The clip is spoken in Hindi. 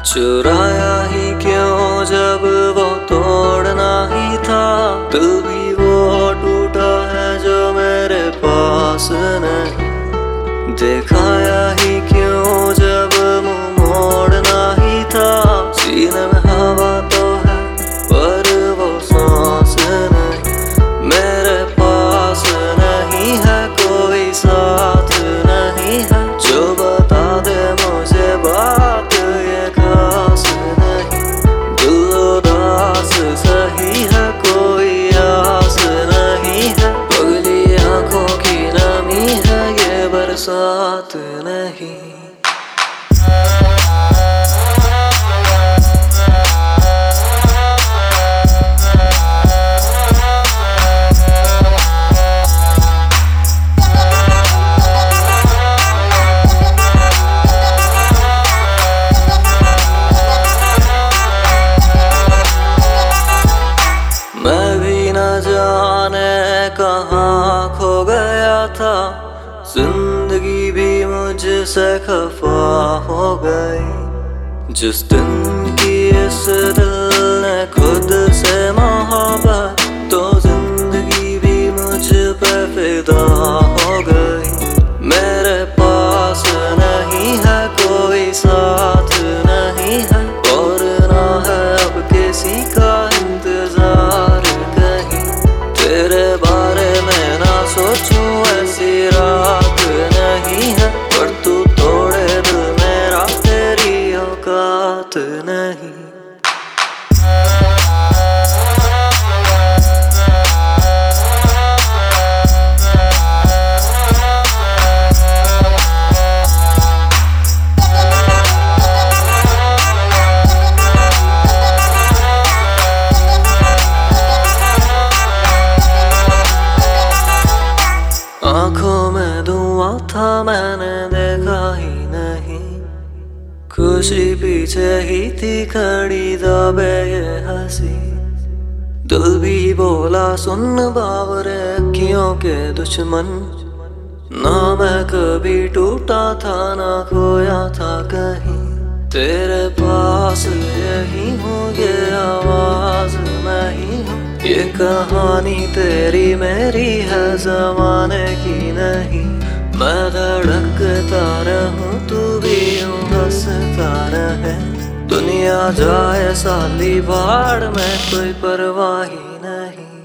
चुराया ही क्यों जब वो तोड़ना ही था। दिल भी वो टूटा है जो मेरे पास नहीं। दिखाया ही क्यों जब मुंह मोड़ना ही था। सीने में हवा तो है पर वो सांस नहीं। मेरे पास नहीं है कोई साथ नहीं है जो बता दे मुझे बात ये खास नहीं। दिल उदास सही है कोई आस नहीं है। पगली आंखों की नमी है ये बरसात नहीं। मैं भी न जाने कहाँ खो गया था। जिंदगी भी मुझसे खफा हो गई। जिस दिन की इस दिल ने खुद से मोहब्बत तो जिंदगी भी मुझ पे फिदा हो गई। मेरे पास नहीं है कोई साथ नहीं है और ना है अब किसी का इंतजार कहीं। तेरे बारे में ना सोचूं ऐसी रात नहीं है पर तू तोड़े दिल मेरा तेरी औकात नहीं। आंखों में धुआं था मैंने देखा ही नहीं। खुशी पीछे ही थी खड़ी दबे ये हंसी। दिल भी बोला सुन बावरे अखियों के दुश्मन। ना मैं कभी टूटा था ना खोया था कहीं। तेरे पास यही हूँ ये आवाज मैं ही हूँ। ये कहानी तेरी मेरी है जमाने की नहीं। मैं धड़कता रहूं तू भी यूं हंसता रहे। दुनिया जाए साली बाढ़ में कोई परवाह ही नहीं।